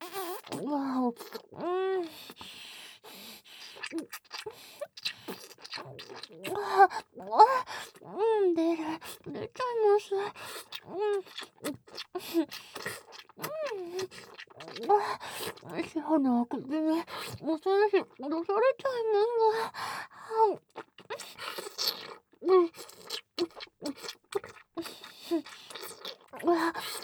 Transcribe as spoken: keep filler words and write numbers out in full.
わあ、うん。ああ、うん、出る出ちゃいます。うん。うん。あ、鼻を口に恐ろし戻されちゃいます。はう。うん。うわ。